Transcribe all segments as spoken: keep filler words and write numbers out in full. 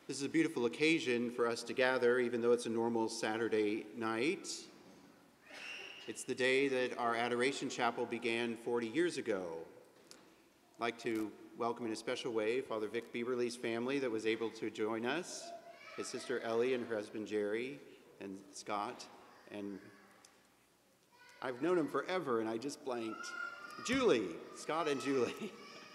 This is a beautiful occasion for us to gather, even though it's a normal Saturday night. It's the day that our Adoration Chapel began forty years ago. I'd like to welcome in a special way Father Vic Bieberly's family that was able to join us, his sister Ellie and her husband Jerry and Scott, and I've known him forever and I just blanked. Julie, Scott and Julie.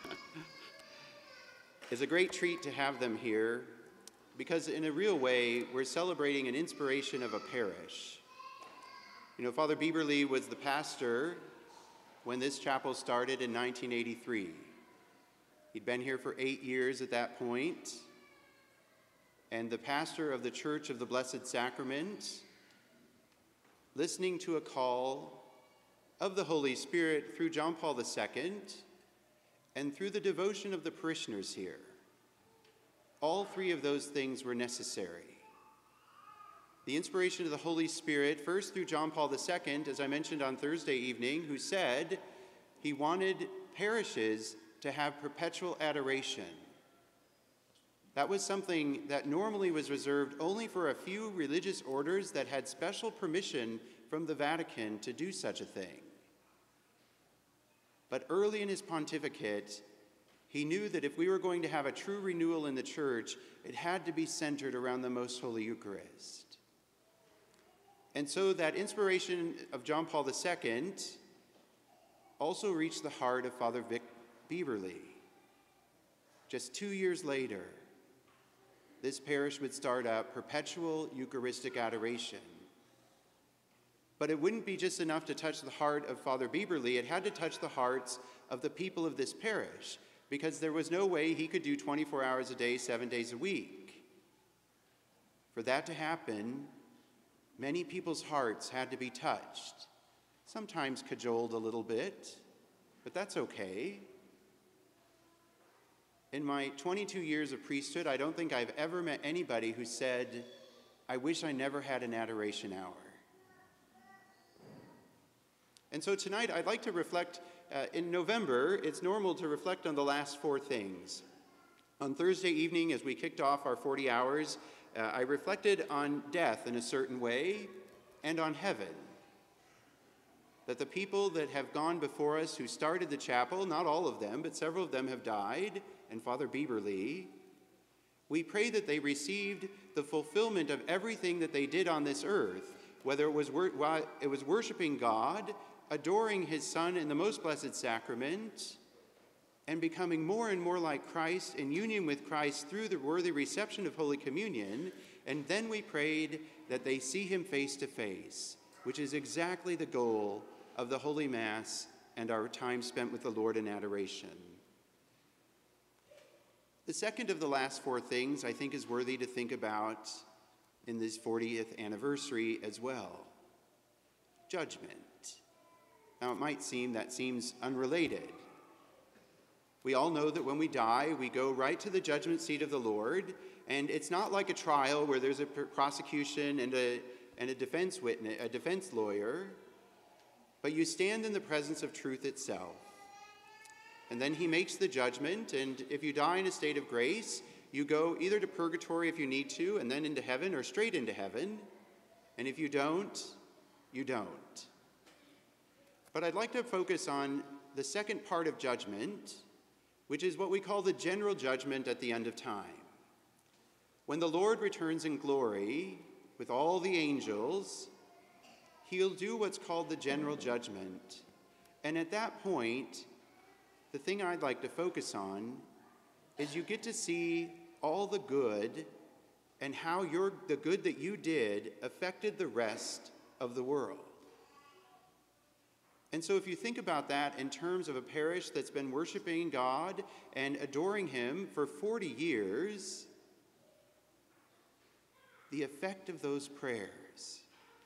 It's a great treat to have them here because in a real way, we're celebrating an inspiration of a parish. You know, Father Bieberly was the pastor when this chapel started in nineteen eighty-three. He'd been here for eight years at that point, and the pastor of the Church of the Blessed Sacrament, listening to a call of the Holy Spirit through John Paul the Second and through the devotion of the parishioners here. All three of those things were necessary. The inspiration of the Holy Spirit, first through John Paul the Second, as I mentioned on Thursday evening, who said he wanted parishes to have perpetual adoration. That was something that normally was reserved only for a few religious orders that had special permission from the Vatican to do such a thing. But early in his pontificate, he knew that if we were going to have a true renewal in the church, it had to be centered around the Most Holy Eucharist. And so that inspiration of John Paul the Second also reached the heart of Father Vic Bieberly. Just two years later, this parish would start up perpetual Eucharistic adoration. But it wouldn't be just enough to touch the heart of Father Bieberly, it had to touch the hearts of the people of this parish, because there was no way he could do twenty-four hours a day, seven days a week. For that to happen, many people's hearts had to be touched, sometimes cajoled a little bit, but that's okay. In my twenty-two years of priesthood, I don't think I've ever met anybody who said, "I wish I never had an adoration hour." And so tonight I'd like to reflect, uh, in November, it's normal to reflect on the last four things. On Thursday evening, as we kicked off our forty hours, uh, I reflected on death in a certain way and on heaven. That the people that have gone before us who started the chapel, not all of them, but several of them have died, and Father Bieberly, we pray that they received the fulfillment of everything that they did on this earth, whether it was, wor it was worshiping God, adoring his Son in the most blessed sacrament, and becoming more and more like Christ in union with Christ through the worthy reception of Holy Communion. And then we prayed that they see him face to face, which is exactly the goal of the Holy Mass and our time spent with the Lord in adoration. The second of the last four things I think is worthy to think about in this fortieth anniversary as well. Judgment. Now it might seem that seems unrelated. We all know that when we die, we go right to the judgment seat of the Lord, and it's not like a trial where there's a prosecution and a, and a defense witness, a defense lawyer, but you stand in the presence of truth itself. And then he makes the judgment, and if you die in a state of grace, you go either to purgatory if you need to, and then into heaven, or straight into heaven. And if you don't, you don't. But I'd like to focus on the second part of judgment, which is what we call the general judgment at the end of time. When the Lord returns in glory with all the angels, he'll do what's called the general judgment. And at that point, the thing I'd like to focus on is you get to see all the good and how your, the good that you did affected the rest of the world. And so if you think about that in terms of a parish that's been worshiping God and adoring him for forty years, the effect of those prayers,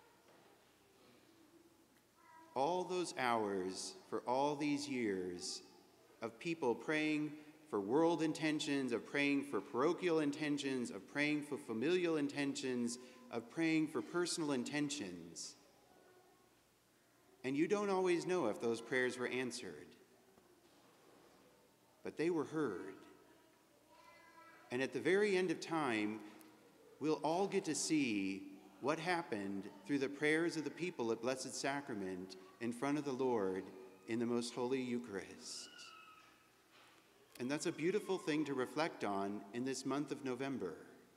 all those hours for all these years of people praying for world intentions, of praying for parochial intentions, of praying for familial intentions, of praying for personal intentions. And you don't always know if those prayers were answered, but they were heard. And at the very end of time, we'll all get to see what happened through the prayers of the people at Blessed Sacrament in front of the Lord in the Most Holy Eucharist. And that's a beautiful thing to reflect on in this month of November.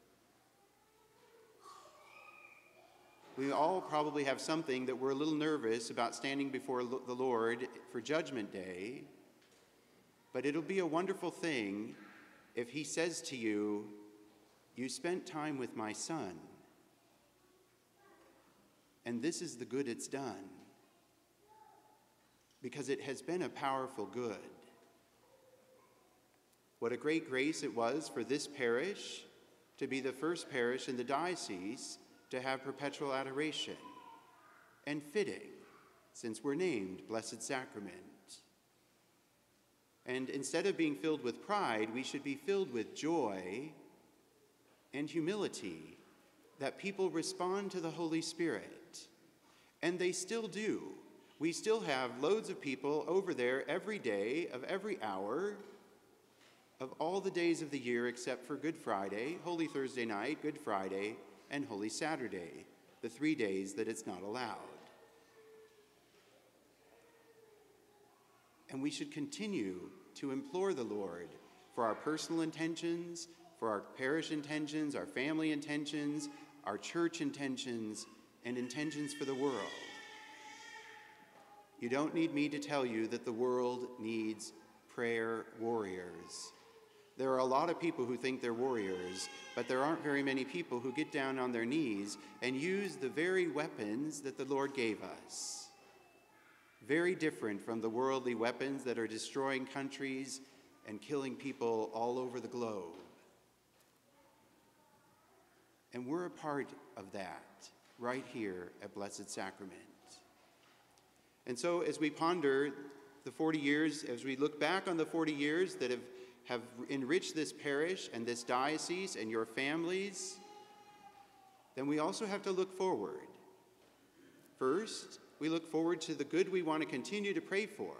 We all probably have something that we're a little nervous about standing before the Lord for Judgment Day, but it'll be a wonderful thing if he says to you, "You spent time with my son, and this is the good it's done," because it has been a powerful good. What a great grace it was for this parish to be the first parish in the diocese to have perpetual adoration, and fitting, since we're named Blessed Sacrament. And instead of being filled with pride, we should be filled with joy and humility that people respond to the Holy Spirit. And they still do. We still have loads of people over there every day of every hour of all the days of the year except for Good Friday, Holy Thursday night, Good Friday, and Holy Saturday, the three days that it's not allowed. And we should continue to implore the Lord for our personal intentions, for our parish intentions, our family intentions, our church intentions, and intentions for the world. You don't need me to tell you that the world needs prayer warriors. There are a lot of people who think they're warriors, but there aren't very many people who get down on their knees and use the very weapons that the Lord gave us. Very different from the worldly weapons that are destroying countries and killing people all over the globe. And we're a part of that right here at Blessed Sacrament. And so as we ponder the forty years, as we look back on the forty years that have have enriched this parish and this diocese and your families, then we also have to look forward. First, we look forward to the good we want to continue to pray for.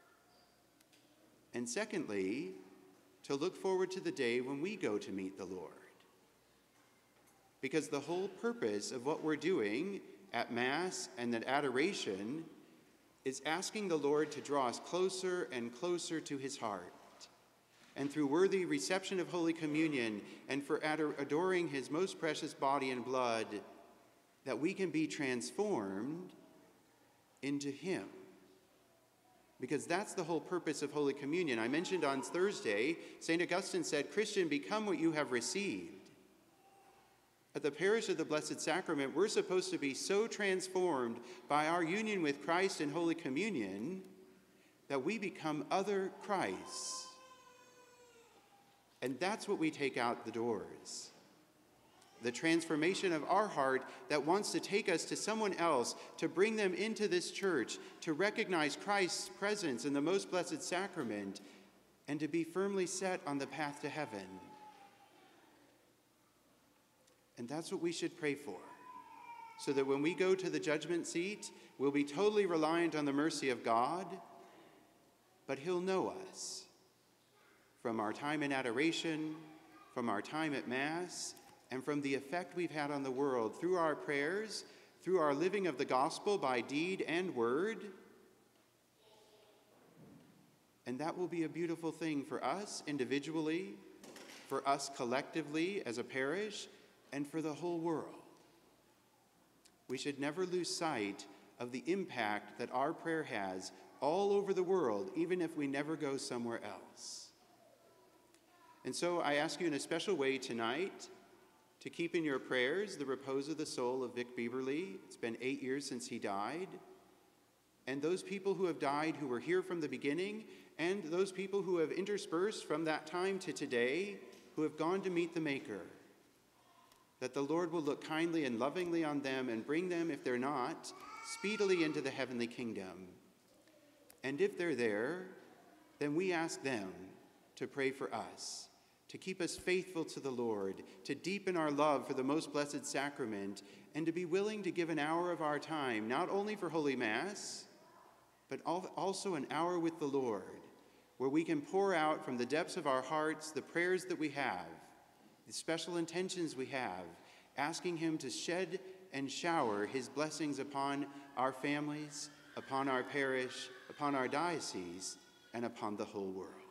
And secondly, to look forward to the day when we go to meet the Lord. Because the whole purpose of what we're doing at Mass and at adoration is asking the Lord to draw us closer and closer to his heart. And through worthy reception of Holy Communion and for ador- adoring his most precious body and blood, that we can be transformed into him. Because that's the whole purpose of Holy Communion. I mentioned on Thursday, Saint Augustine said, "Christian, become what you have received." At the parish of the Blessed Sacrament, we're supposed to be so transformed by our union with Christ in Holy Communion that we become other Christs. And that's what we take out the doors. The transformation of our heart that wants to take us to someone else, to bring them into this church, to recognize Christ's presence in the most blessed sacrament, and to be firmly set on the path to heaven. And that's what we should pray for, so that when we go to the judgment seat, we'll be totally reliant on the mercy of God, but he'll know us. From our time in adoration, from our time at Mass, and from the effect we've had on the world through our prayers, through our living of the gospel by deed and word. And that will be a beautiful thing for us individually, for us collectively as a parish, and for the whole world. We should never lose sight of the impact that our prayer has all over the world, even if we never go somewhere else. And so I ask you in a special way tonight to keep in your prayers the repose of the soul of Vic Bieberly. It's been eight years since he died. And those people who have died who were here from the beginning, and those people who have interspersed from that time to today, who have gone to meet the Maker. That the Lord will look kindly and lovingly on them and bring them, if they're not, speedily into the heavenly kingdom. And if they're there, then we ask them to pray for us, to keep us faithful to the Lord, to deepen our love for the most blessed sacrament, and to be willing to give an hour of our time, not only for Holy Mass, but also an hour with the Lord, where we can pour out from the depths of our hearts the prayers that we have, the special intentions we have, asking him to shed and shower his blessings upon our families, upon our parish, upon our diocese, and upon the whole world.